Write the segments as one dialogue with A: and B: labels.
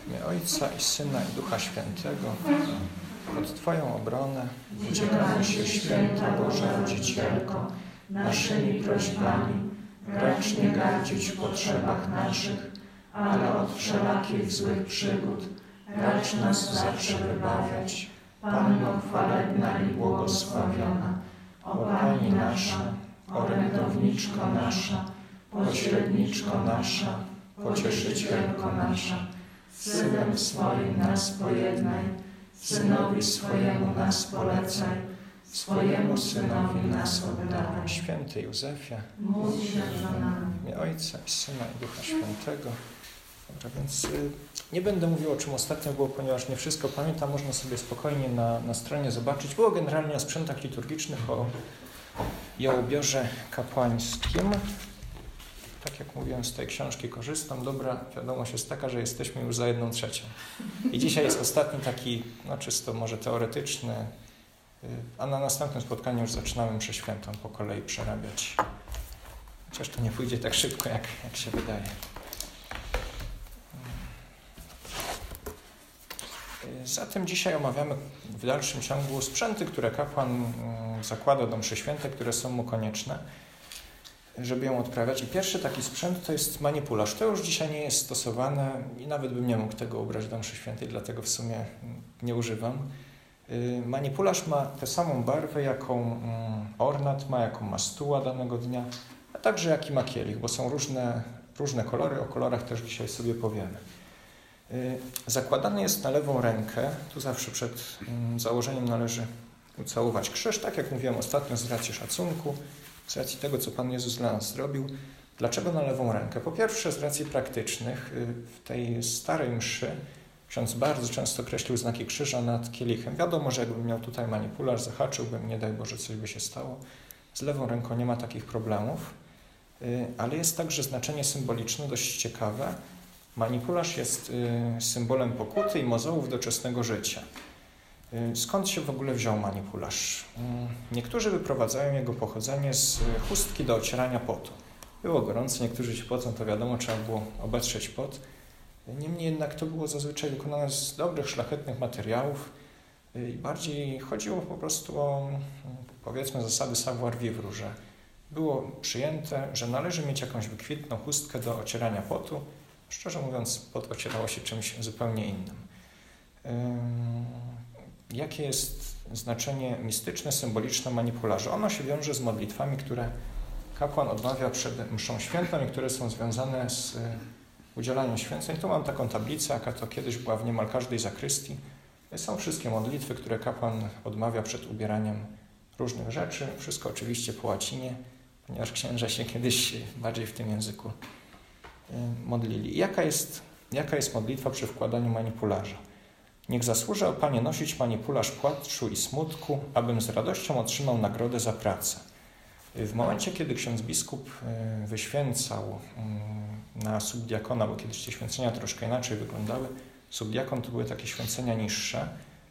A: W imię Ojca i Syna i Ducha Świętego. Pod Twoją obronę uciekamy się, Święta Boża Rodzicielko, naszymi prośbami. Racz nie gardzić w potrzebach naszych, ale od wszelakich złych przygód racz nas zawsze wybawiać. Panno chwalebna i błogosławiona, o Pani nasza, orędowniczko nasza, pośredniczko nasza, pocieszycielko nasza, z Synem swoim nas pojednaj, Synowi swojemu nas polecaj, swojemu Synowi nas oddawaj. Święty Józefie,
B: módl się za nami.
A: w imię Ojca i Syna i Ducha Świętego. Dobra, więc nie będę mówił, o czym ostatnio było, ponieważ nie wszystko pamiętam. Można sobie spokojnie na stronie zobaczyć. Było generalnie o sprzętach liturgicznych i o ubiorze kapłańskim. Tak jak mówiłem, z tej książki korzystam. Dobra wiadomość jest taka, że jesteśmy już za 1/3. I dzisiaj jest ostatni taki, czysto może teoretyczny, a na następnym spotkaniu już zaczynamy mszę świętą po kolei przerabiać. Chociaż to nie pójdzie tak szybko, jak się wydaje. Zatem dzisiaj omawiamy w dalszym ciągu sprzęty, które kapłan zakłada do mszy świętej, które są mu konieczne, żeby ją odprawiać. I pierwszy taki sprzęt to jest manipularz. To już dzisiaj nie jest stosowane i nawet bym nie mógł tego ubrać do mszy świętej, dlatego w sumie nie używam. Manipularz ma tę samą barwę, jaką ornat ma, jaką ma stuła danego dnia, a także jaki ma kielich, bo są różne kolory. O kolorach też dzisiaj sobie powiemy. Zakładany jest na lewą rękę. Tu zawsze przed założeniem należy ucałować krzyż, tak jak mówiłem ostatnio, z racji szacunku, z racji tego, co Pan Jezus dla nas zrobił. Dlaczego na lewą rękę? Po pierwsze, z racji praktycznych. W tej starej mszy ksiądz bardzo często kreślił znaki krzyża nad kielichem. Wiadomo, że jakbym miał tutaj manipularz, zahaczyłbym, nie daj Boże, coś by się stało. Z lewą ręką nie ma takich problemów, ale jest także znaczenie symboliczne, dość ciekawe. Manipularz jest symbolem pokuty i mozołów doczesnego życia. Skąd się w ogóle wziął manipularz? Niektórzy wyprowadzają jego pochodzenie z chustki do ocierania potu. Było gorąco, niektórzy się pocą, to wiadomo, trzeba było obetrzeć pot. Niemniej jednak to było zazwyczaj wykonane z dobrych, szlachetnych materiałów i bardziej chodziło po prostu o, powiedzmy, zasady savoir-vivre, że było przyjęte, że należy mieć jakąś wykwintną chustkę do ocierania potu. Szczerze mówiąc, pot ocierało się czymś zupełnie innym. Jakie jest znaczenie mistyczne, symboliczne manipularza? Ono się wiąże z modlitwami, które kapłan odmawia przed mszą świętą i które są związane z udzielaniem święceń. Tu mam taką tablicę, jaka to kiedyś była w niemal każdej zakrystii. Są wszystkie modlitwy, które kapłan odmawia przed ubieraniem różnych rzeczy. Wszystko oczywiście po łacinie, ponieważ księża się kiedyś bardziej w tym języku modlili. Jaka jest modlitwa przy wkładaniu manipularza? Niech zasłużę, o Panie, nosić manipularz płaczu i smutku, abym z radością otrzymał nagrodę za pracę. W momencie, kiedy ksiądz biskup wyświęcał na subdiakona, bo kiedyś te święcenia troszkę inaczej wyglądały, subdiakon to były takie święcenia niższe,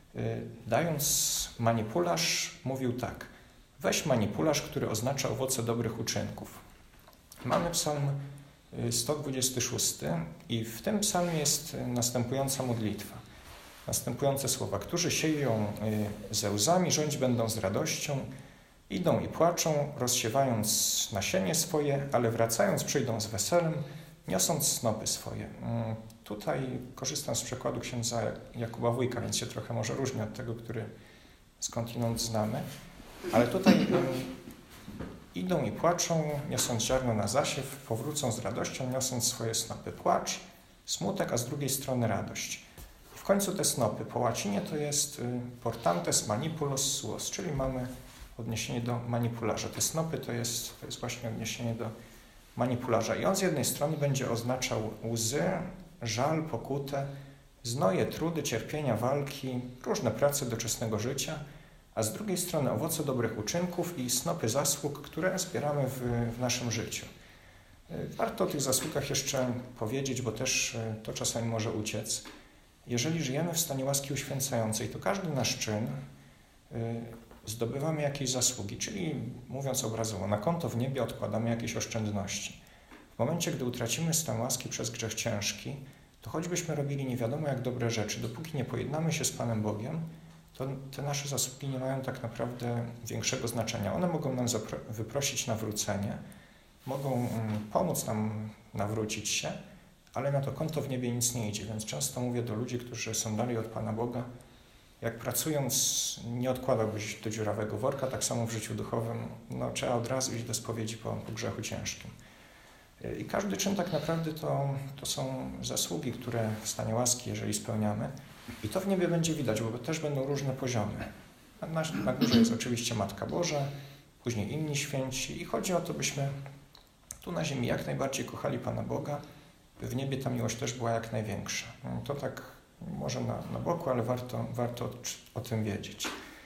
A: dając manipularz mówił tak: weź manipularz, który oznacza owoce dobrych uczynków. Mamy psalm 126 i w tym psalmie jest następująca modlitwa. Następujące słowa: którzy sieją ze łzami, rządź będą z radością, idą i płaczą, rozsiewając nasienie swoje, ale wracając przyjdą z weselem, niosąc snopy swoje. Tutaj korzystam z przekładu księdza Jakuba Wójka, więc się trochę może różni od tego, który skądinąd znamy. Ale tutaj idą i płaczą, niosąc ziarno na zasiew, powrócą z radością, niosąc swoje snopy. Płacz, smutek, a z drugiej strony radość. I w końcu te snopy. Po łacinie to jest portantes manipulos suos, czyli mamy odniesienie do manipularza. Te snopy to jest właśnie odniesienie do manipularza. I on z jednej strony będzie oznaczał łzy, żal, pokutę, znoje, trudy, cierpienia, walki, różne prace doczesnego życia, a z drugiej strony owoce dobrych uczynków i snopy zasług, które zbieramy w naszym życiu. Warto o tych zasługach jeszcze powiedzieć, bo też to czasami może uciec. Jeżeli żyjemy w stanie łaski uświęcającej, to każdy nasz czyn zdobywamy jakieś zasługi, czyli mówiąc obrazowo, na konto w niebie odkładamy jakieś oszczędności. W momencie, gdy utracimy stan łaski przez grzech ciężki, to choćbyśmy robili nie wiadomo jak dobre rzeczy, dopóki nie pojednamy się z Panem Bogiem, to te nasze zasługi nie mają tak naprawdę większego znaczenia. One mogą nam wyprosić nawrócenie, mogą pomóc nam nawrócić się, ale na to konto w niebie nic nie idzie. Więc często mówię do ludzi, którzy są dalej od Pana Boga, jak pracując nie odkładałbyś do dziurawego worka, tak samo w życiu duchowym, trzeba od razu iść do spowiedzi po grzechu ciężkim. I każdy czyn tak naprawdę to są zasługi, które w stanie łaski, jeżeli spełniamy. I to w niebie będzie widać, bo też będą różne poziomy. Na górze jest oczywiście Matka Boża, później inni święci i chodzi o to, byśmy tu na ziemi jak najbardziej kochali Pana Boga, by w niebie ta miłość też była jak największa. To tak może na boku, ale warto o tym wiedzieć.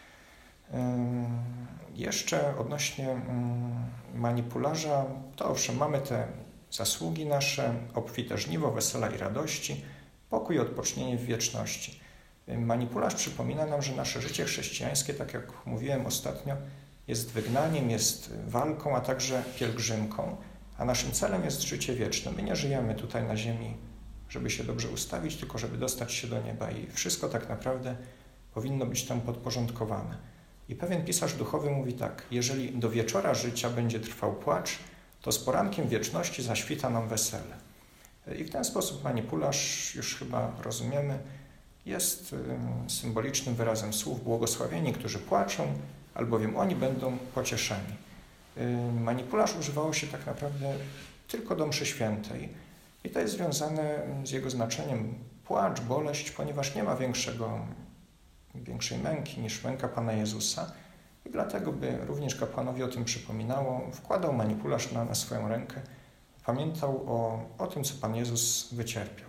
A: Jeszcze odnośnie manipularza, to owszem, mamy te zasługi nasze, obfite żniwo, wesela i radości, pokój i odpocznienie w wieczności. Manipularz przypomina nam, że nasze życie chrześcijańskie, tak jak mówiłem ostatnio, jest wygnaniem, jest walką, a także pielgrzymką, a naszym celem jest życie wieczne. My nie żyjemy tutaj na ziemi, żeby się dobrze ustawić, tylko żeby dostać się do nieba i wszystko tak naprawdę powinno być tam podporządkowane. I pewien pisarz duchowy mówi tak: jeżeli do wieczora życia będzie trwał płacz, to z porankiem wieczności zaświta nam wesele. I w ten sposób manipularz, już chyba rozumiemy, jest symbolicznym wyrazem słów błogosławieni, którzy płaczą, albowiem oni będą pocieszeni. Manipularz używało się tak naprawdę tylko do mszy świętej i to jest związane z jego znaczeniem płacz, boleść, ponieważ nie ma większej męki niż męka Pana Jezusa i dlatego, by również kapłanowi o tym przypominało, wkładał manipularz na swoją rękę, pamiętał o tym, co Pan Jezus wycierpiał.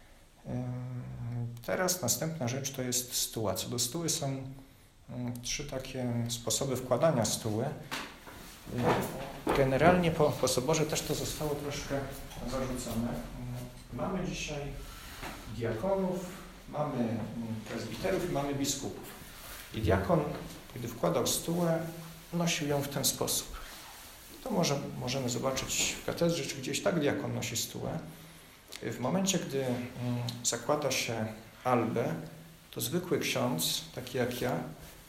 A: Teraz następna rzecz to jest stuła. Co do stuły są 3 takie sposoby wkładania stuły. Generalnie po soborze też to zostało troszkę zarzucone. Mamy dzisiaj diakonów, mamy prezbiterów i mamy biskupów. I diakon, gdy wkładał stułę, nosił ją w ten sposób. To możemy zobaczyć w katedrze, czy gdzieś tak diakon nosi stułę. W momencie, gdy zakłada się albę, to zwykły ksiądz, taki jak ja,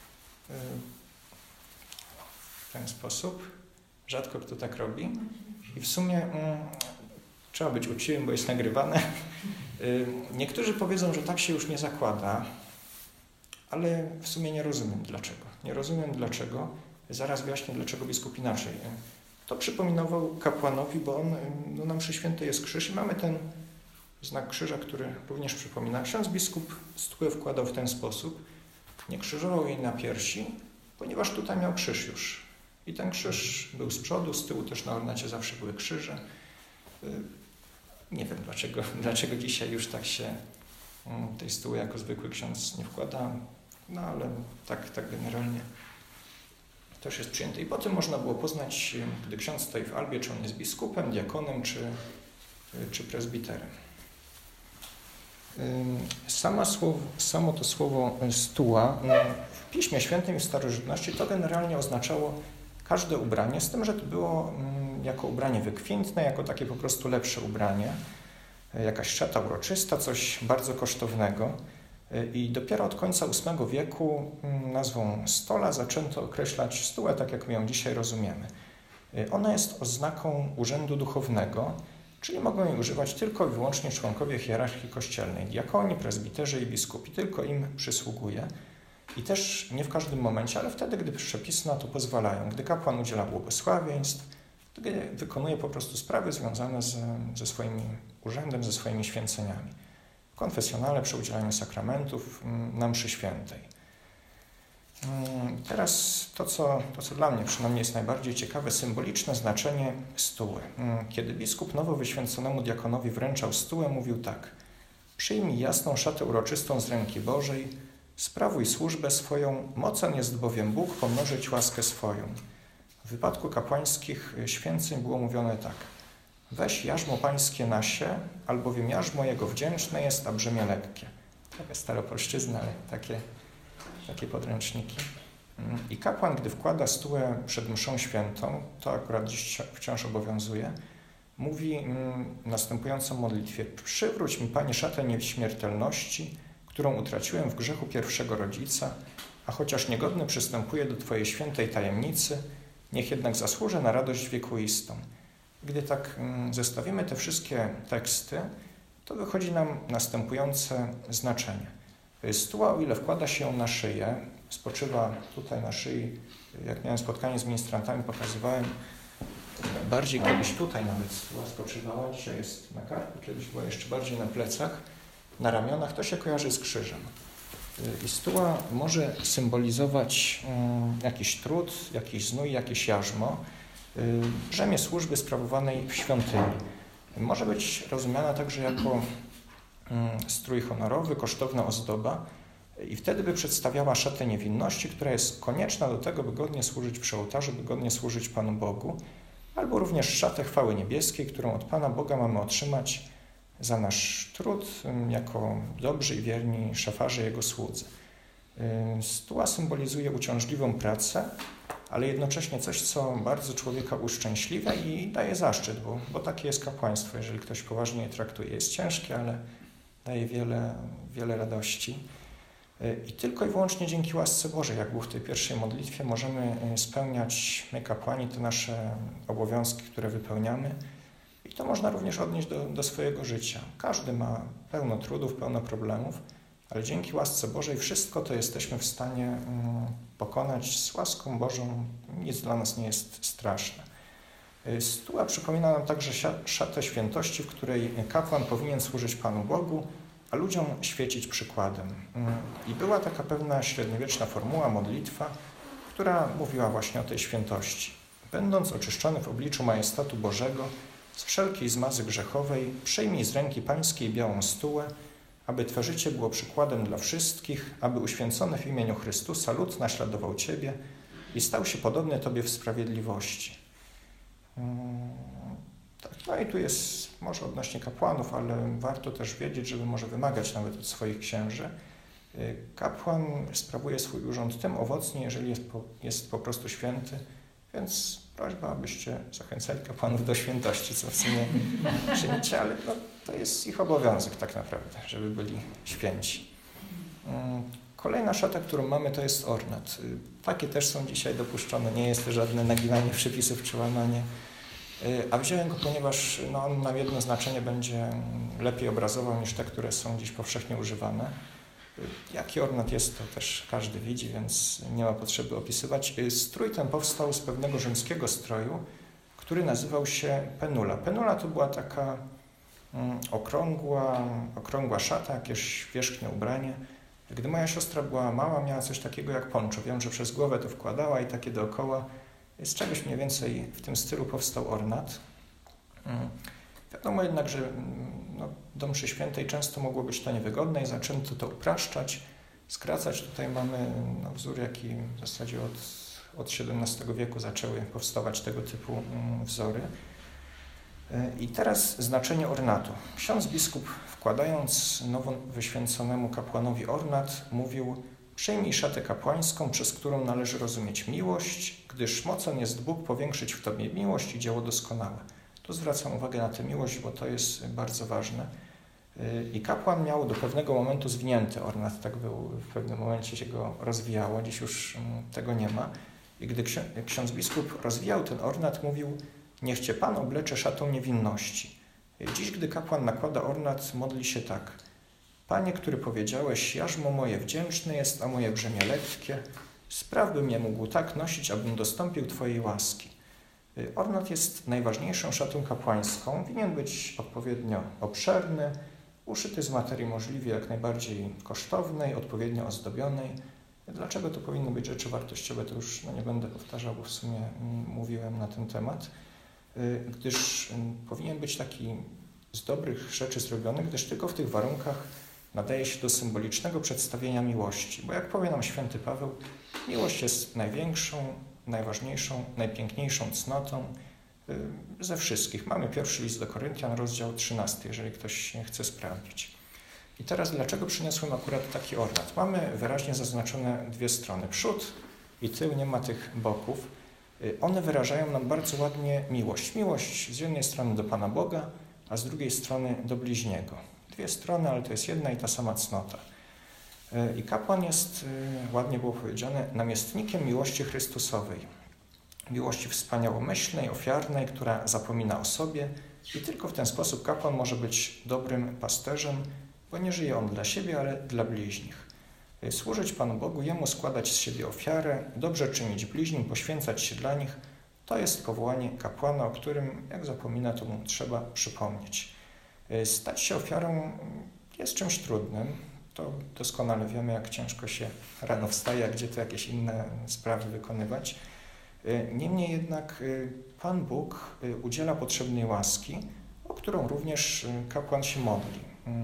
A: w ten sposób, rzadko kto tak robi i w sumie trzeba być uczciwym, bo jest nagrywane. Niektórzy powiedzą, że tak się już nie zakłada, ale w sumie nie rozumiem dlaczego. Nie rozumiem dlaczego. Zaraz wyjaśnię, dlaczego biskup inaczej. To przypominało kapłanowi, bo na mszy świętej jest krzyż i mamy ten znak krzyża, który również przypomina. Ksiądz biskup stułę wkładał w ten sposób. Nie krzyżował jej na piersi, ponieważ tutaj miał krzyż już. I ten krzyż był z przodu, z tyłu też na ornacie zawsze były krzyże. Nie wiem dlaczego dzisiaj już tak się tej stuły jako zwykły ksiądz nie wkłada, ale tak generalnie też jest przyjęte. I potem można było poznać, gdy ksiądz stoi w albie, czy on jest biskupem, diakonem, czy prezbiterem. Samo to słowo stuła w Piśmie Świętym i w starożytności to generalnie oznaczało każde ubranie, z tym, że to było jako ubranie wykwintne, jako takie po prostu lepsze ubranie, jakaś szata uroczysta, coś bardzo kosztownego. I dopiero od końca VIII wieku nazwą stola zaczęto określać stułę, tak jak my ją dzisiaj rozumiemy. Ona jest oznaką urzędu duchownego, czyli mogą jej używać tylko i wyłącznie członkowie hierarchii kościelnej, diakoni, prezbiterzy i biskupi, tylko im przysługuje. I też nie w każdym momencie, ale wtedy, gdy przepisy na to pozwalają, gdy kapłan udziela błogosławieństw, gdy wykonuje po prostu sprawy związane ze swoim urzędem, ze swoimi święceniami. W konfesjonale, przy udzielaniu sakramentów, na mszy świętej. Teraz to, co dla mnie przynajmniej jest najbardziej ciekawe, symboliczne znaczenie stuły. Kiedy biskup nowo wyświęconemu diakonowi wręczał stułę, mówił tak: przyjmij jasną szatę uroczystą z ręki Bożej, sprawuj służbę swoją, mocen jest bowiem Bóg pomnożyć łaskę swoją. W wypadku kapłańskich święceń było mówione tak: weź jarzmo pańskie na się, albowiem jarzmo jego wdzięczne jest, a brzemię lekkie. Taka staropolszczyzna, ale takie podręczniki. I kapłan, gdy wkłada stułę przed mszą świętą, to akurat dziś wciąż obowiązuje, mówi następującą modlitwę. Przywróć mi, Panie, szatę nieśmiertelności, którą utraciłem w grzechu pierwszego rodzica, a chociaż niegodny przystępuję do Twojej świętej tajemnicy, niech jednak zasłużę na radość wiekuistą. Gdy tak zestawimy te wszystkie teksty, to wychodzi nam następujące znaczenie. Stuła, o ile wkłada się ją na szyję, spoczywa tutaj na szyi, jak miałem spotkanie z ministrantami, pokazywałem, bardziej kiedyś tutaj nawet stuła spoczywała, dzisiaj jest na karku, kiedyś była jeszcze bardziej na plecach, na ramionach, to się kojarzy z krzyżem. I stuła może symbolizować jakiś trud, jakiś znój, jakieś jarzmo, brzemię służby sprawowanej w świątyni. Może być rozumiana także jako strój honorowy, kosztowna ozdoba i wtedy by przedstawiała szatę niewinności, która jest konieczna do tego, by godnie służyć przy ołtarzu, by godnie służyć Panu Bogu, albo również szatę chwały niebieskiej, którą od Pana Boga mamy otrzymać za nasz trud jako dobrzy i wierni szafarze Jego słudzy. Stuła symbolizuje uciążliwą pracę, ale jednocześnie coś, co bardzo człowieka uszczęśliwia i daje zaszczyt, bo takie jest kapłaństwo, jeżeli ktoś poważnie je traktuje. Jest ciężkie, ale daje wiele radości. I tylko i wyłącznie dzięki łasce Bożej, jak było w tej pierwszej modlitwie, możemy spełniać my, kapłani, te nasze obowiązki, które wypełniamy. I to można również odnieść do swojego życia. Każdy ma pełno trudów, pełno problemów, ale dzięki łasce Bożej wszystko to jesteśmy w stanie pokonać z łaską Bożą. Nic dla nas nie jest straszne. Stuła przypomina nam także szatę świętości, w której kapłan powinien służyć Panu Bogu, a ludziom świecić przykładem. I była taka pewna średniowieczna formuła, modlitwa, która mówiła właśnie o tej świętości. Będąc oczyszczony w obliczu majestatu Bożego, z wszelkiej zmazy grzechowej, przyjmij z ręki Pańskiej białą stułę, aby Twe życie było przykładem dla wszystkich, aby uświęcony w imieniu Chrystusa lud naśladował Ciebie i stał się podobny Tobie w sprawiedliwości. Tak, no i tu jest może odnośnie kapłanów, ale warto też wiedzieć, żeby może wymagać nawet od swoich księży. Kapłan sprawuje swój urząd tym owocnie, jeżeli jest po prostu święty, więc prośba, abyście zachęcali kapłanów do świętości, co w sumie czynicie, ale no, to jest ich obowiązek tak naprawdę, żeby byli święci. Kolejna szata, którą mamy, to jest ornat. Takie też są dzisiaj dopuszczone, nie jest to żadne naginanie przepisów czy łamanie. A wziąłem go, ponieważ no, on nam jedno znaczenie będzie lepiej obrazował niż te, które są dziś powszechnie używane. Jaki ornat jest, to też każdy widzi, więc nie ma potrzeby opisywać. Strój ten powstał z pewnego rzymskiego stroju, który nazywał się penula. Penula to była taka okrągła szata, jakieś wierzchnie ubranie. Gdy moja siostra była mała, miała coś takiego jak ponczo. Wiem, że przez głowę to wkładała i takie dookoła. Z czegoś mniej więcej w tym stylu powstał ornat. Wiadomo jednak, że do mszy świętej często mogło być to niewygodne i zaczęto to upraszczać, skracać. Tutaj mamy wzór, jaki w zasadzie od XVII wieku zaczęły powstawać tego typu wzory. I teraz znaczenie ornatu. Ksiądz biskup, wkładając nowo wyświęconemu kapłanowi ornat, mówił: przyjmij szatę kapłańską, przez którą należy rozumieć miłość, gdyż mocen jest Bóg powiększyć w Tobie miłość i dzieło doskonałe. Tu zwracam uwagę na tę miłość, bo to jest bardzo ważne. I kapłan miał do pewnego momentu zwinięty ornat, tak był, w pewnym momencie się go rozwijało, dziś już tego nie ma. I gdy ksiądz biskup rozwijał ten ornat, mówił: niech Cię Pan oblecze szatą niewinności. Dziś, gdy kapłan nakłada ornat, modli się tak: Panie, który powiedziałeś, jarzmo moje wdzięczne jest, a moje brzemię lekkie, spraw, bym je mógł tak nosić, abym dostąpił Twojej łaski. Ornat jest najważniejszą szatą kapłańską, winien być odpowiednio obszerny, uszyty z materii możliwie jak najbardziej kosztownej, odpowiednio ozdobionej. Dlaczego to powinny być rzeczy wartościowe, to już nie będę powtarzał, bo w sumie mówiłem na ten temat. Gdyż powinien być taki z dobrych rzeczy zrobiony, gdyż tylko w tych warunkach nadaje się do symbolicznego przedstawienia miłości. Bo jak powie nam święty Paweł, miłość jest największą, najważniejszą, najpiękniejszą cnotą ze wszystkich. Mamy pierwszy list do Koryntian, rozdział 13, jeżeli ktoś chce sprawdzić. I teraz dlaczego przyniosłem akurat taki ornat? Mamy wyraźnie zaznaczone dwie strony, przód i tył, nie ma tych boków. One wyrażają nam bardzo ładnie miłość. Miłość z jednej strony do Pana Boga, a z drugiej strony do bliźniego. Dwie strony, ale to jest jedna i ta sama cnota. I kapłan jest, ładnie było powiedziane, namiestnikiem miłości Chrystusowej. Miłości wspaniałomyślnej, ofiarnej, która zapomina o sobie i tylko w ten sposób kapłan może być dobrym pasterzem, bo nie żyje on dla siebie, ale dla bliźnich. Służyć Panu Bogu, Jemu składać z siebie ofiarę, dobrze czynić bliźnim, poświęcać się dla nich, to jest powołanie kapłana, o którym, jak zapomina, to mu trzeba przypomnieć. Stać się ofiarą jest czymś trudnym. To doskonale wiemy, jak ciężko się rano wstaje, a gdzie to jakieś inne sprawy wykonywać. Niemniej jednak Pan Bóg udziela potrzebnej łaski, o którą również kapłan się modli.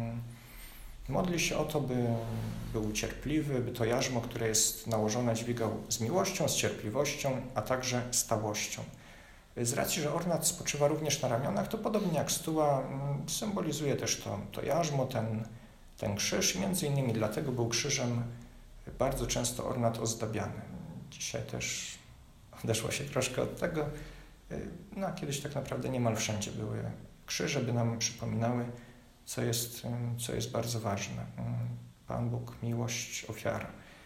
A: Modli się o to, by był cierpliwy, by to jarzmo, które jest nałożone, dźwigał z miłością, z cierpliwością, a także stałością. Z racji, że ornat spoczywa również na ramionach, to podobnie jak stuła symbolizuje też to jarzmo, ten krzyż. Między innymi dlatego był krzyżem bardzo często ornat ozdabiany. Dzisiaj też odeszło się troszkę od tego. No, a kiedyś tak naprawdę niemal wszędzie były krzyże, by nam przypominały, co jest bardzo ważne. Pan Bóg, miłość, ofiara.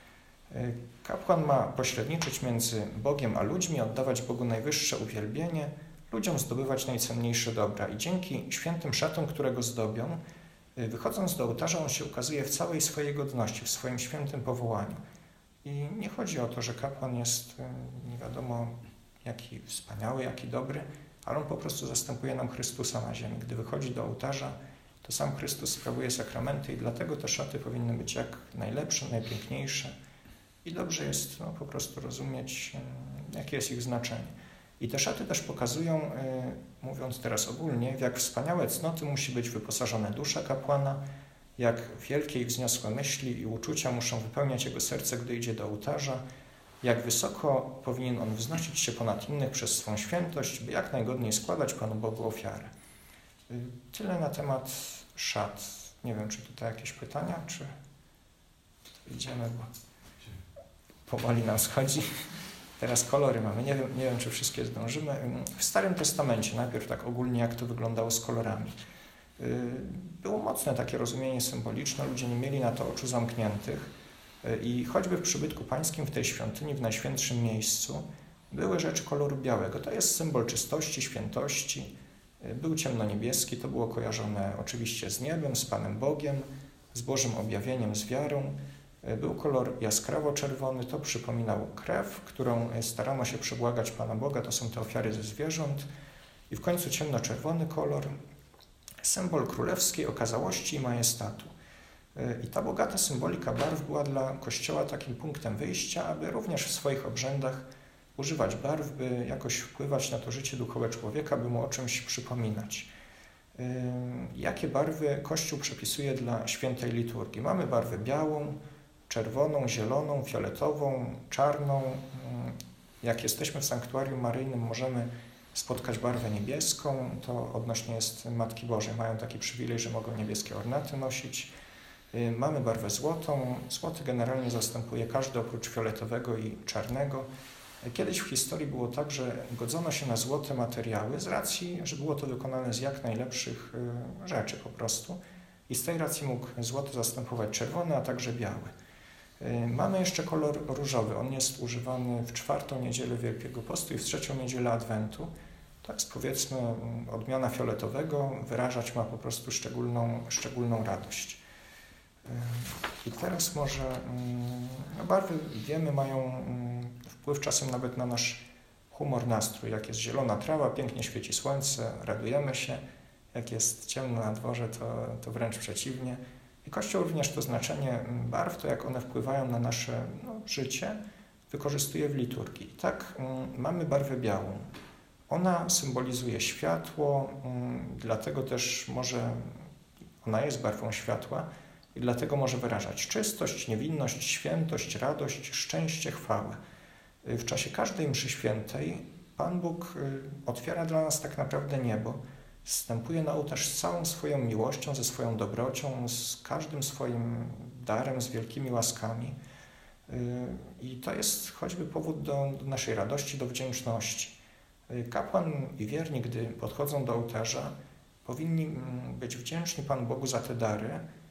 A: Kapłan ma pośredniczyć między Bogiem a ludźmi, oddawać Bogu najwyższe uwielbienie, ludziom zdobywać najcenniejsze dobra. I dzięki świętym szatom, które go zdobią, wychodząc do ołtarza, on się ukazuje w całej swojej godności, w swoim świętym powołaniu. I nie chodzi o to, że kapłan jest nie wiadomo jaki wspaniały, jaki dobry, ale on po prostu zastępuje nam Chrystusa na ziemi. Gdy wychodzi do ołtarza, to sam Chrystus sprawuje sakramenty i dlatego te szaty powinny być jak najlepsze, najpiękniejsze. I dobrze jest po prostu rozumieć, jakie jest ich znaczenie. I te szaty też pokazują, mówiąc teraz ogólnie, w jak wspaniałe cnoty musi być wyposażona dusza kapłana, jak wielkie i wzniosłe myśli i uczucia muszą wypełniać jego serce, gdy idzie do ołtarza, jak wysoko powinien on wznosić się ponad innych przez swą świętość, by jak najgodniej składać Panu Bogu ofiarę. Tyle na temat szat. Nie wiem, czy tutaj jakieś pytania, czy idziemy, bo powoli nam schodzi. Teraz kolory mamy. Nie wiem, czy wszystkie zdążymy. W Starym Testamencie, najpierw tak ogólnie, jak to wyglądało z kolorami. Było mocne takie rozumienie symboliczne, ludzie nie mieli na to oczu zamkniętych i choćby w przybytku pańskim, w tej świątyni, w najświętszym miejscu, były rzeczy koloru białego. To jest symbol czystości, świętości. Był ciemnoniebieski, to było kojarzone oczywiście z niebem, z Panem Bogiem, z Bożym objawieniem, z wiarą. Był kolor jaskrawo-czerwony, to przypominał krew, którą starano się przebłagać Pana Boga, to są te ofiary ze zwierząt. I w końcu ciemnoczerwony kolor, symbol królewskiej okazałości i majestatu. I ta bogata symbolika barw była dla Kościoła takim punktem wyjścia, aby również w swoich obrzędach używać barw, by jakoś wpływać na to życie duchowe człowieka, by mu o czymś przypominać. Jakie barwy Kościół przepisuje dla świętej liturgii? Mamy barwę białą, czerwoną, zieloną, fioletową, czarną. Jak jesteśmy w sanktuarium maryjnym, możemy spotkać barwę niebieską. To odnośnie jest Matki Bożej. Mają taki przywilej, że mogą niebieskie ornaty nosić. Mamy barwę złotą. Złoty generalnie zastępuje każdy oprócz fioletowego i czarnego. Kiedyś w historii było tak, że godzono się na złote materiały z racji, że było to wykonane z jak najlepszych rzeczy po prostu. I z tej racji mógł złoty zastępować czerwony, a także biały. Mamy jeszcze kolor różowy. On jest używany w 4. niedzielę Wielkiego Postu i w 3. niedzielę Adwentu. To jest, powiedzmy, odmiana fioletowego. Wyrażać ma po prostu szczególną radość. I teraz może barwy, wiemy, mają wpływ czasem nawet na nasz humor, nastrój. Jak jest zielona trawa, pięknie świeci słońce, radujemy się. Jak jest ciemno na dworze, to wręcz przeciwnie. I Kościół również to znaczenie barw, to jak one wpływają na nasze życie, wykorzystuje w liturgii. I tak mamy barwę białą. Ona symbolizuje światło, dlatego też ona jest barwą światła i dlatego może wyrażać czystość, niewinność, świętość, radość, szczęście, chwałę. W czasie każdej mszy świętej Pan Bóg otwiera dla nas tak naprawdę niebo, zstępuje na ołtarz z całą swoją miłością, ze swoją dobrocią, z każdym swoim darem, z wielkimi łaskami. I to jest choćby powód do naszej radości, do wdzięczności. Kapłan i wierni, gdy podchodzą do ołtarza, powinni być wdzięczni Panu Bogu za te dary,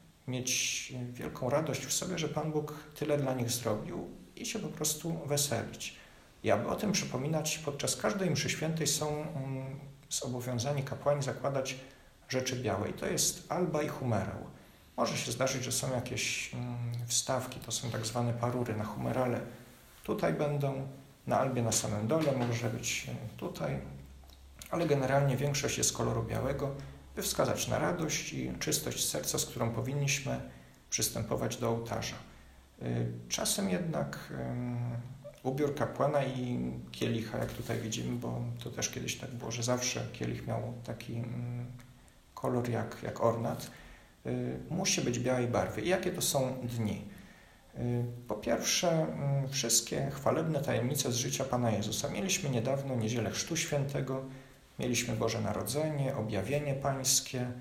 A: mieć wielką radość w sobie, że Pan Bóg tyle dla nich zrobił i się po prostu weselić. I aby o tym przypominać, podczas każdej mszy świętej są zobowiązani kapłani zakładać rzeczy białe. I to jest alba i humerał. Może się zdarzyć, że są jakieś wstawki, to są tak zwane parury na humerale. Tutaj będą, na albie na samym dole, może być tutaj, ale generalnie większość jest koloru białego, by wskazać na radość i czystość serca, z którą powinniśmy przystępować do ołtarza. Czasem jednak ubiór kapłana i kielicha, jak tutaj widzimy, bo to też kiedyś tak było, że zawsze kielich miał taki kolor jak ornat, musi być białej barwy. I jakie to są dni? Po pierwsze, wszystkie chwalebne tajemnice z życia Pana Jezusa. Mieliśmy niedawno Niedzielę Chrztu Świętego, mieliśmy Boże Narodzenie, Objawienie Pańskie,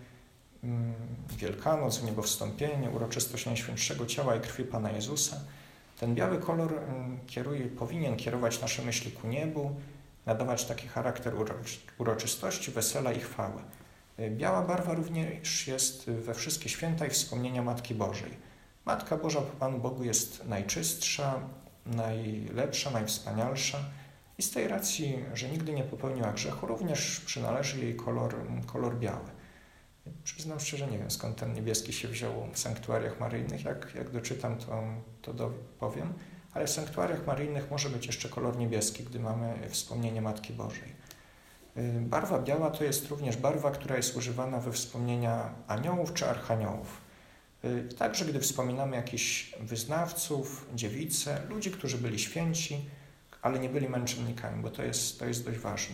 A: Wielkanoc, Wniebowstąpienie, uroczystość Najświętszego Ciała i Krwi Pana Jezusa. Ten biały kolor powinien kierować nasze myśli ku niebu, nadawać taki charakter uroczystości, wesela i chwały. Biała barwa również jest we wszystkie święta i wspomnienia Matki Bożej. Matka Boża po Panu Bogu jest najczystsza, najlepsza, najwspanialsza i z tej racji, że nigdy nie popełniła grzechu, również przynależy jej kolor biały. Przyznam szczerze, nie wiem, skąd ten niebieski się wziął w sanktuariach maryjnych. Jak doczytam, to powiem. Ale w sanktuariach maryjnych może być jeszcze kolor niebieski, gdy mamy wspomnienie Matki Bożej. Barwa biała to jest również barwa, która jest używana we wspomnienia aniołów czy archaniołów. Także gdy wspominamy jakichś wyznawców, dziewice, ludzi, którzy byli święci, ale nie byli męczennikami, bo to jest dość ważne.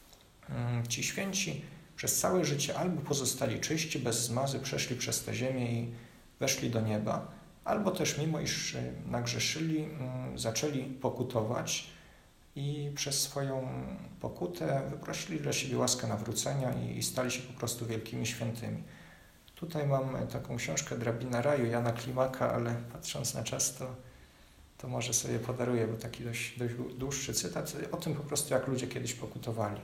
A: Ci święci przez całe życie albo pozostali czyści, bez zmazy, przeszli przez tę ziemię i weszli do nieba, albo też mimo iż nagrzeszyli, zaczęli pokutować i przez swoją pokutę wyprosili dla siebie łaskę nawrócenia i stali się po prostu wielkimi świętymi. Tutaj mam taką książkę Drabina Raju Jana Klimaka, ale patrząc na czas, to może sobie podaruję, bo taki dość dłuższy cytat o tym po prostu, jak ludzie kiedyś pokutowali.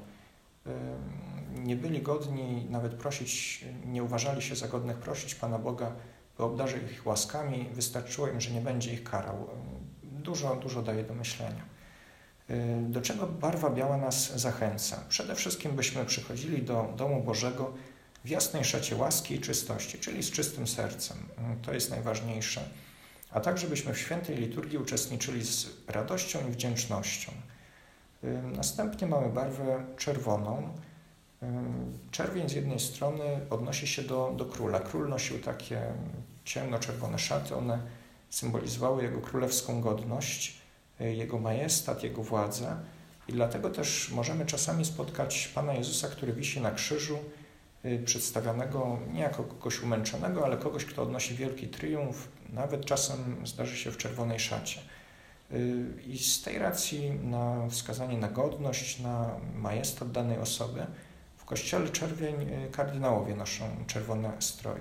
A: Nie byli godni nawet prosić, nie uważali się za godnych prosić Pana Boga, by obdarzył ich łaskami, wystarczyło im, że nie będzie ich karał. Dużo daje do myślenia. Do czego barwa biała nas zachęca? Przede wszystkim byśmy przychodzili do domu Bożego w jasnej szacie łaski i czystości, czyli z czystym sercem. To jest najważniejsze. A także byśmy w świętej liturgii uczestniczyli z radością i wdzięcznością. Następnie mamy barwę czerwoną. Czerwień z jednej strony odnosi się do króla. Król nosił takie ciemno-czerwone szaty. One symbolizowały jego królewską godność, jego majestat, jego władzę. I dlatego też możemy czasami spotkać Pana Jezusa, który wisi na krzyżu, przedstawionego nie jako kogoś umęczonego, ale kogoś, kto odnosi wielki triumf, nawet czasem zdarzy się w czerwonej szacie. I z tej racji na wskazanie na godność, na majestat danej osoby w kościele czerwień kardynałowie noszą czerwone stroje.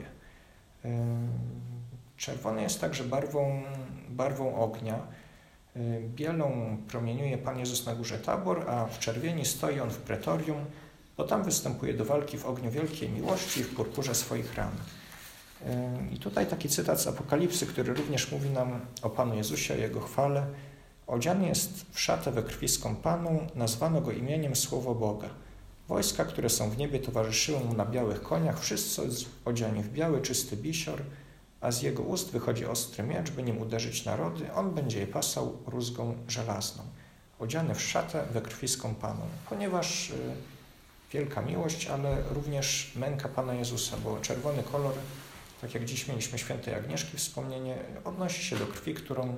A: Czerwony jest także barwą ognia. Bielą promieniuje Pan Jezus na górze Tabor, a w czerwieni stoi On w pretorium, bo tam występuje do walki w ogniu wielkiej miłości i w purpurze swoich ran. I tutaj taki cytat z Apokalipsy, który również mówi nam o Panu Jezusie, o Jego chwale. Odziany jest w szatę we krwiską Panu, nazwano Go imieniem Słowo Boga. Wojska, które są w niebie, towarzyszyły Mu na białych koniach, wszyscy odziani w biały, czysty bisior, a z Jego ust wychodzi ostry miecz, by nim uderzyć narody. On będzie je pasał rózgą żelazną. Odziany w szatę we krwiską Panu, ponieważ wielka miłość, ale również męka Pana Jezusa, bo czerwony kolor, tak jak dziś mieliśmy świętej Agnieszki wspomnienie, odnosi się do krwi, którą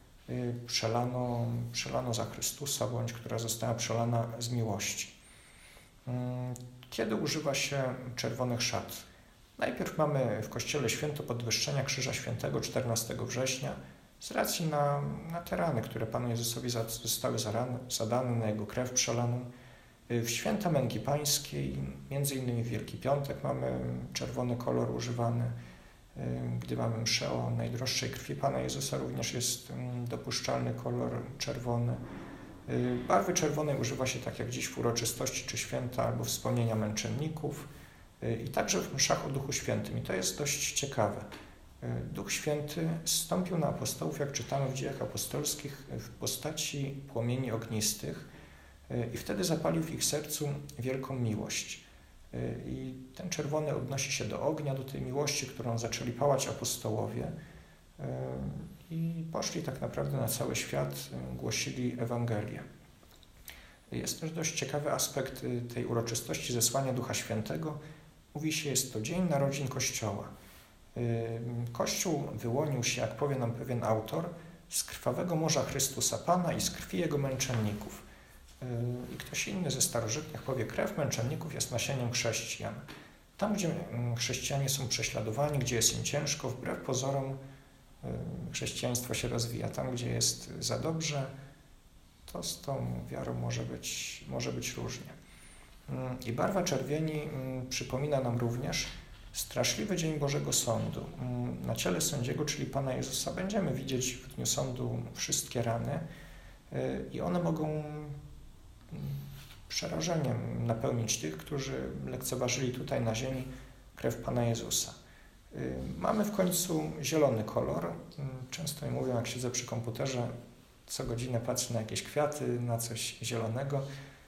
A: przelano za Chrystusa, bądź która została przelana z miłości. Kiedy używa się czerwonych szat? Najpierw mamy w Kościele święto podwyższenia Krzyża Świętego 14 września z racji na te rany, które Panu Jezusowi zostały zadane, na Jego krew przelaną. W święta Męki Pańskiej, między innymi w Wielki Piątek mamy czerwony kolor używany. Gdy mamy mszę o najdroższej krwi Pana Jezusa, również jest dopuszczalny kolor czerwony. Barwy czerwonej używa się tak jak dziś w uroczystości czy święta albo wspomnienia męczenników i także w mszach o Duchu Świętym. I to jest dość ciekawe. Duch Święty zstąpił na apostołów, jak czytamy w Dziejach Apostolskich, w postaci płomieni ognistych i wtedy zapalił w ich sercu wielką miłość. I ten czerwony odnosi się do ognia, do tej miłości, którą zaczęli pałać apostołowie i poszli tak naprawdę na cały świat, głosili Ewangelię. Jest też dość ciekawy aspekt tej uroczystości zesłania Ducha Świętego. Mówi się, jest to dzień narodzin Kościoła. Kościół wyłonił się, jak powie nam pewien autor, z krwawego morza Chrystusa Pana i z krwi Jego męczenników. I ktoś inny ze starożytnych powie, krew męczenników jest nasieniem chrześcijan. Tam, gdzie chrześcijanie są prześladowani, gdzie jest im ciężko, wbrew pozorom chrześcijaństwo się rozwija. Tam, gdzie jest za dobrze, to z tą wiarą może być różnie. I barwa czerwieni przypomina nam również straszliwy dzień Bożego Sądu. Na ciele sędziego, czyli Pana Jezusa, będziemy widzieć w dniu sądu wszystkie rany i one mogą przerażeniem napełnić tych, którzy lekceważyli tutaj na ziemi krew Pana Jezusa. Mamy w końcu zielony kolor. Często mi mówią, jak siedzę przy komputerze, co godzinę patrzę na jakieś kwiaty, na coś zielonego,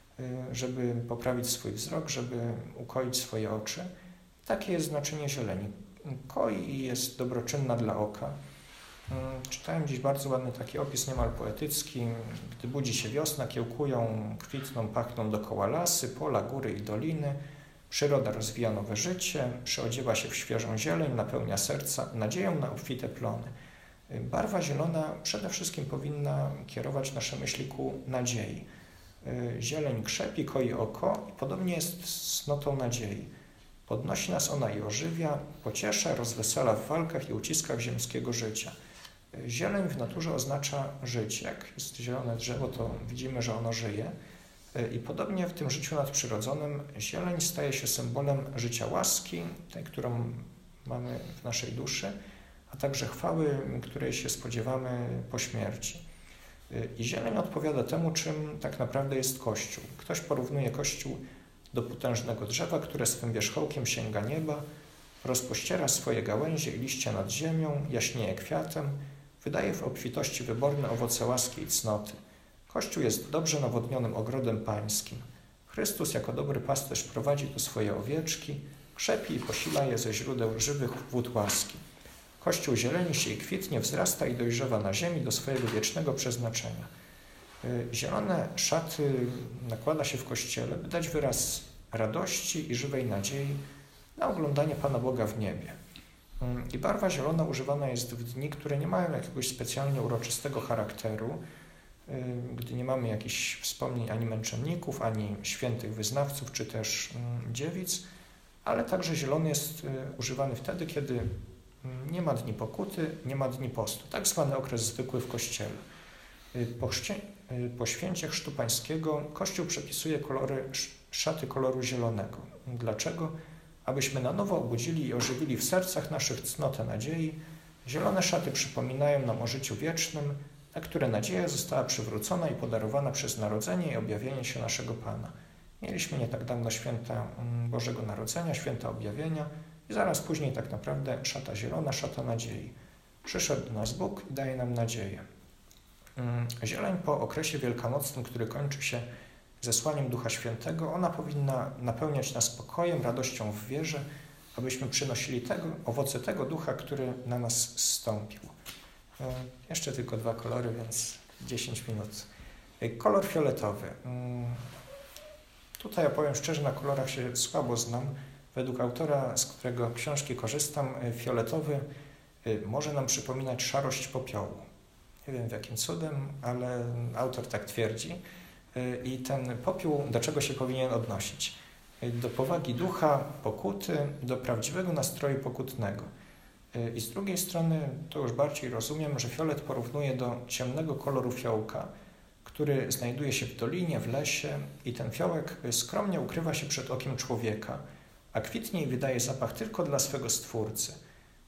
A: żeby poprawić swój wzrok, żeby ukoić swoje oczy. Takie jest znaczenie zieleni. Koi i jest dobroczynna dla oka. Czytałem dziś bardzo ładny taki opis, niemal poetycki. Gdy budzi się wiosna, kiełkują, kwitną, pachną dokoła lasy, pola, góry i doliny. Przyroda rozwija nowe życie, przyodziewa się w świeżą zieleń, napełnia serca nadzieją na obfite plony. Barwa zielona przede wszystkim powinna kierować nasze myśli ku nadziei. Zieleń krzepi, koi oko i podobnie jest z notą nadziei. Podnosi nas ona i ożywia, pociesza, rozwesela w walkach i uciskach ziemskiego życia. Zieleń w naturze oznacza życie. Jak jest zielone drzewo, to widzimy, że ono żyje. I podobnie w tym życiu nadprzyrodzonym zieleń staje się symbolem życia łaski, tej, którą mamy w naszej duszy, a także chwały, której się spodziewamy po śmierci. I zieleń odpowiada temu, czym tak naprawdę jest Kościół. Ktoś porównuje Kościół do potężnego drzewa, które swym wierzchołkiem sięga nieba, rozpościera swoje gałęzie i liście nad ziemią, jaśnieje kwiatem, wydaje w obfitości wyborne owoce łaski i cnoty. Kościół jest dobrze nawodnionym ogrodem pańskim. Chrystus jako dobry pasterz prowadzi tu swoje owieczki, krzepi i posila je ze źródeł żywych wód łaski. Kościół zieleni się i kwitnie, wzrasta i dojrzewa na ziemi do swojego wiecznego przeznaczenia. Zielone szaty nakłada się w Kościele, by dać wyraz radości i żywej nadziei na oglądanie Pana Boga w niebie. I barwa zielona używana jest w dni, które nie mają jakiegoś specjalnie uroczystego charakteru, gdy nie mamy jakichś wspomnień ani męczenników, ani świętych wyznawców, czy też dziewic, ale także zielony jest używany wtedy, kiedy nie ma dni pokuty, nie ma dni postu. Tak zwany okres zwykły w Kościele. Po święcie Chrztu Pańskiego Kościół przepisuje szaty koloru zielonego. Dlaczego? Abyśmy na nowo obudzili i ożywili w sercach naszych cnotę nadziei. Zielone szaty przypominają nam o życiu wiecznym, na które nadzieja została przywrócona i podarowana przez narodzenie i objawienie się naszego Pana. Mieliśmy nie tak dawno święta Bożego Narodzenia, święta objawienia i zaraz później tak naprawdę szata zielona, szata nadziei. Przyszedł do nas Bóg i daje nam nadzieję. Zieleń po okresie wielkanocnym, który kończy się zesłaniem Ducha Świętego, ona powinna napełniać nas spokojem, radością w wierze, abyśmy przynosili owoce tego Ducha, który na nas zstąpił. Jeszcze tylko 2 kolory, więc 10 minut. Kolor fioletowy. Tutaj opowiem szczerze, na kolorach się słabo znam. Według autora, z którego książki korzystam, fioletowy może nam przypominać szarość popiołu. Nie wiem, w jakim cudem, ale autor tak twierdzi. I ten popiół do czego się powinien odnosić? Do powagi ducha, pokuty, do prawdziwego nastroju pokutnego. I z drugiej strony, to już bardziej rozumiem, że fiolet porównuje do ciemnego koloru fiołka, który znajduje się w dolinie, w lesie i ten fiołek skromnie ukrywa się przed okiem człowieka, a kwitnie i wydaje zapach tylko dla swego Stwórcy.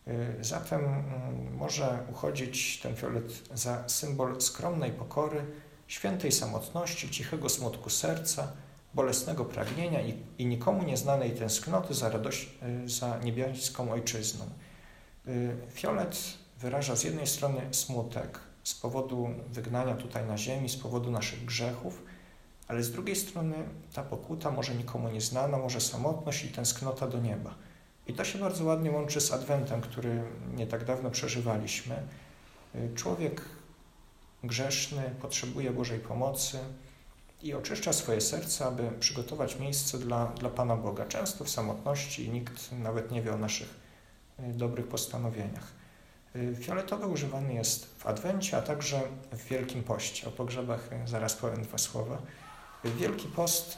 A: Zatem może uchodzić ten fiolet za symbol skromnej pokory, świętej samotności, cichego smutku serca, bolesnego pragnienia i nikomu nieznanej tęsknoty za niebiańską ojczyzną. Fiolet wyraża z jednej strony smutek z powodu wygnania tutaj na ziemi, z powodu naszych grzechów, ale z drugiej strony ta pokuta może nikomu nieznana, może samotność i tęsknota do nieba. I to się bardzo ładnie łączy z Adwentem, który nie tak dawno przeżywaliśmy. Człowiek grzeszny potrzebuje Bożej pomocy i oczyszcza swoje serce, aby przygotować miejsce dla Pana Boga. Często w samotności i nikt nawet nie wie o naszych dobrych postanowieniach. Fioletowy używany jest w Adwencie, a także w Wielkim Poście. O pogrzebach zaraz powiem 2 słowa. Wielki Post,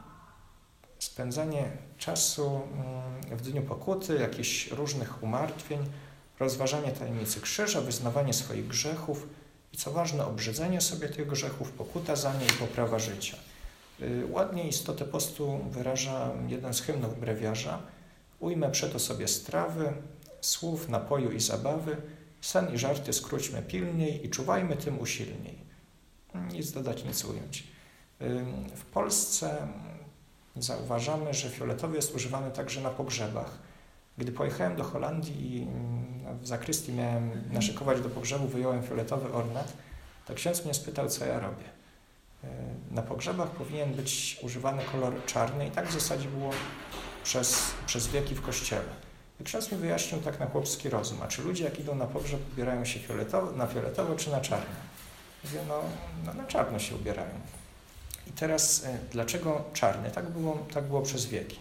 A: spędzanie czasu w dniu pokuty, jakichś różnych umartwień, rozważanie tajemnicy krzyża, wyznawanie swoich grzechów i co ważne, obrzydzenie sobie tych grzechów, pokuta za nie i poprawa życia. Ładnie istotę postu wyraża jeden z hymnów brewiarza. Ujmę przeto sobie strawy, słów, napoju i zabawy, sen i żarty skróćmy pilniej i czuwajmy tym usilniej. Nic dodać, nic ująć. W Polsce zauważamy, że fioletowy jest używany także na pogrzebach. Gdy pojechałem do Holandii i w zakrystii miałem naszykować do pogrzebu, wyjąłem fioletowy ornat, to ksiądz mnie spytał, co ja robię. Na pogrzebach powinien być używany kolor czarny i tak w zasadzie było przez wieki w Kościele. I ksiądz mi wyjaśnił tak na chłopski rozum, a czy ludzie jak idą na pogrzeb ubierają się na fioletowo czy na czarno? Mówię, no na czarno się ubierają. I teraz dlaczego czarny? Tak było przez wieki.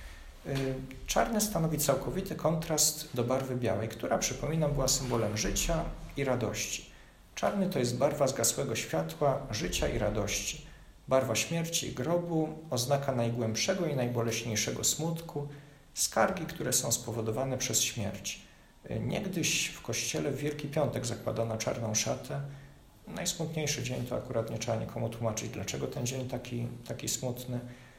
A: Czarny stanowi całkowity kontrast do barwy białej, która, przypominam, była symbolem życia i radości. Czarny to jest barwa zgasłego światła, życia i radości, barwa śmierci i grobu, oznaka najgłębszego i najboleśniejszego smutku, skargi, które są spowodowane przez śmierć. Niegdyś w kościele w Wielki Piątek zakładano czarną szatę. Najsmutniejszy dzień to akurat nie trzeba nikomu tłumaczyć, dlaczego ten dzień taki smutny.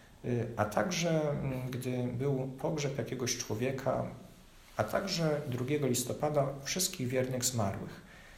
A: A także gdy był pogrzeb jakiegoś człowieka, a także 2 listopada wszystkich wiernych zmarłych.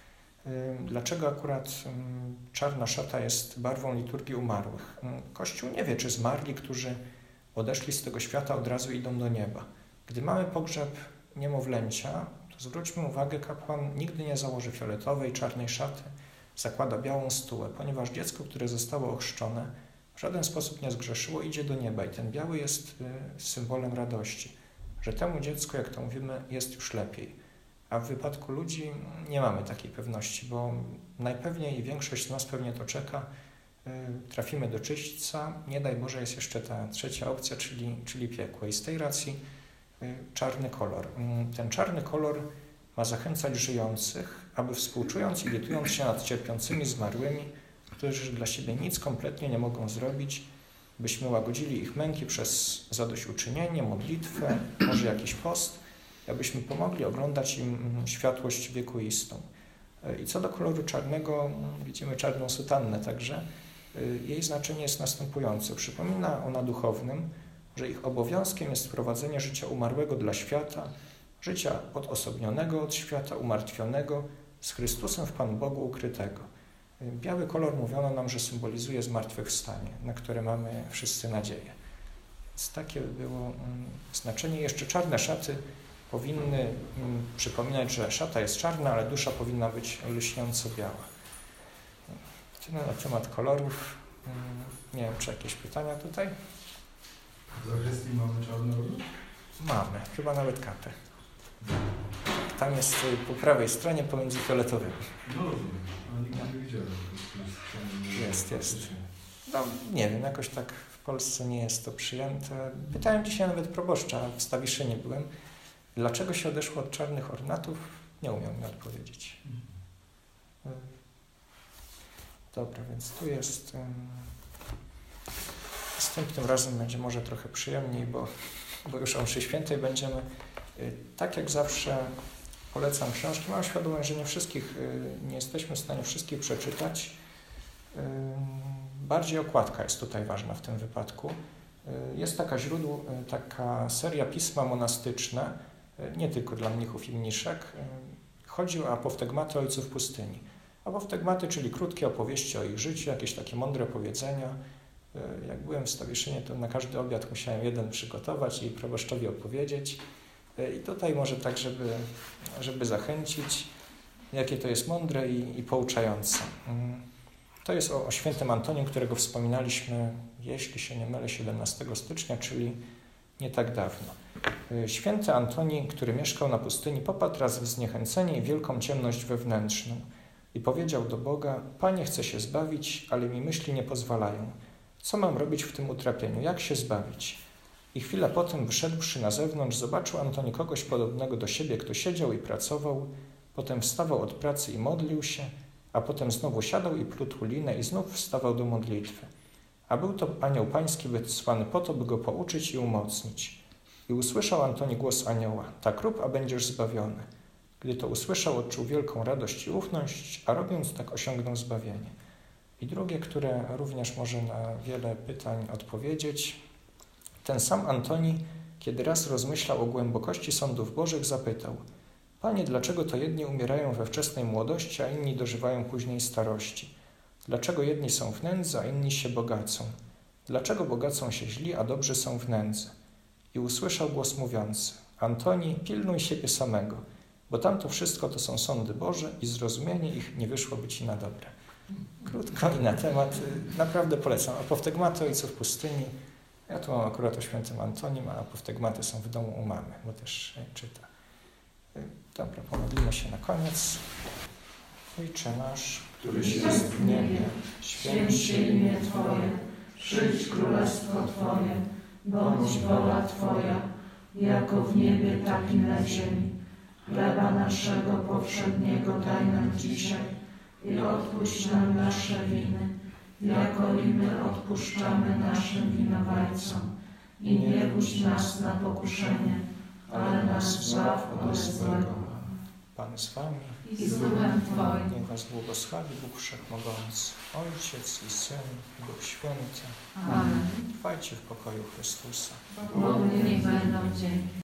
A: Dlaczego akurat czarna szata jest barwą liturgii umarłych? Kościół nie wie, czy zmarli, którzy odeszli z tego świata, od razu idą do nieba. Gdy mamy pogrzeb niemowlęcia, to zwróćmy uwagę, kapłan nigdy nie założy fioletowej, czarnej szaty, zakłada białą stułę, ponieważ dziecko, które zostało ochrzczone, w żaden sposób nie zgrzeszyło, idzie do nieba i ten biały jest symbolem radości, że temu dziecku, jak to mówimy, jest już lepiej. A w wypadku ludzi nie mamy takiej pewności, bo najpewniej większość z nas pewnie to czeka, trafimy do czyśćca, nie daj Boże jest jeszcze ta trzecia opcja, czyli piekło. I z tej racji czarny kolor. Ten czarny kolor ma zachęcać żyjących, aby współczując i litując się nad cierpiącymi zmarłymi, którzy dla siebie nic kompletnie nie mogą zrobić, byśmy łagodzili ich męki przez zadośćuczynienie, modlitwę, może jakiś post, abyśmy pomogli oglądać im światłość wiekuistą. I co do koloru czarnego, widzimy czarną sutannę także. Jej znaczenie jest następujące. Przypomina ona duchownym, że ich obowiązkiem jest prowadzenie życia umarłego dla świata, życia odosobnionego od świata, umartwionego, z Chrystusem w Panu Bogu ukrytego. Biały kolor mówiono nam, że symbolizuje zmartwychwstanie, na które mamy wszyscy nadzieję. Więc takie było znaczenie. Jeszcze czarne szaty powinny przypominać, że szata jest czarna, ale dusza powinna być lśniąco biała. Tyle na temat kolorów. Nie wiem, czy jakieś pytania tutaj?
C: W zakrystii mamy czarny róż?
A: Mamy, chyba nawet kapę. Tam jest po prawej stronie pomiędzy fioletowymi.
C: No rozumiem, ale nigdy nie widziałem.
A: Jest. No nie wiem, jakoś tak w Polsce nie jest to przyjęte. Pytałem dzisiaj nawet proboszcza, w Stawiszynie byłem, dlaczego się odeszło od czarnych ornatów? Nie umiał mi odpowiedzieć. Dobra, więc tu jest... Następnym razem będzie może trochę przyjemniej, bo już o mszy świętej będziemy. Tak jak zawsze polecam książki. Mam świadomość, że nie jesteśmy w stanie wszystkich przeczytać. Bardziej okładka jest tutaj ważna w tym wypadku. Jest taka seria pisma monastyczne, nie tylko dla mnichów i mniszek. Chodził o apoftegmaty ojców pustyni. Apoftegmaty, czyli krótkie opowieści o ich życiu, jakieś takie mądre powiedzenia. Jak byłem w Stawiszynie, to na każdy obiad musiałem jeden przygotować i proboszczowi opowiedzieć. I tutaj może tak, żeby zachęcić, jakie to jest mądre i pouczające. To jest o świętym Antonim, którego wspominaliśmy, jeśli się nie mylę, 17 stycznia, czyli nie tak dawno. Święty Antoni, który mieszkał na pustyni, popadł raz w zniechęcenie i wielką ciemność wewnętrzną i powiedział do Boga: Panie, chcę się zbawić, ale mi myśli nie pozwalają. Co mam robić w tym utrapieniu? Jak się zbawić? I chwilę potem, wyszedłszy na zewnątrz, zobaczył Antoni kogoś podobnego do siebie, kto siedział i pracował, potem wstawał od pracy i modlił się, a potem znowu siadał i plótł linę i znów wstawał do modlitwy. A był to anioł pański wysłany po to, by go pouczyć i umocnić. I usłyszał Antoni głos anioła: tak rób, a będziesz zbawiony. Gdy to usłyszał, odczuł wielką radość i ufność, a robiąc tak osiągnął zbawienie. I drugie, które również może na wiele pytań odpowiedzieć. Ten sam Antoni, kiedy raz rozmyślał o głębokości sądów bożych, zapytał: Panie, dlaczego to jedni umierają we wczesnej młodości, a inni dożywają później starości? Dlaczego jedni są w nędzy, a inni się bogacą? Dlaczego bogacą się źli, a dobrzy są w nędzy? I usłyszał głos mówiący: Antoni, pilnuj siebie samego, bo tamto wszystko to są sądy Boże i zrozumienie ich nie wyszłoby ci na dobre. Krótko i na temat, naprawdę polecam. Apoftegmaty ojców pustyni. Ja tu mam akurat o świętym Antonim, a apoftegmaty są w domu u mamy, bo też czyta. Dobra, pomodlimy się na koniec. Ojcze nasz, któryś jest w niebie, święć się imię Twoje, przyjdź królestwo Twoje, bądź wola Twoja, jako w niebie, tak i na ziemi. Chleba naszego powszedniego daj nam dzisiaj i odpuść nam nasze winy, jako i my odpuszczamy naszym winowajcom. I nie wódź nas na pokuszenie, ale nas zbaw od złego. Pan z wami
B: I z duchem Twoim.
A: niech was błogosławi Bóg Wszechmogący, Ojciec i Syn, i Duch Święty.
B: Amen.
A: Trwajcie w pokoju Chrystusa.
B: Bogu niech będą dzięki.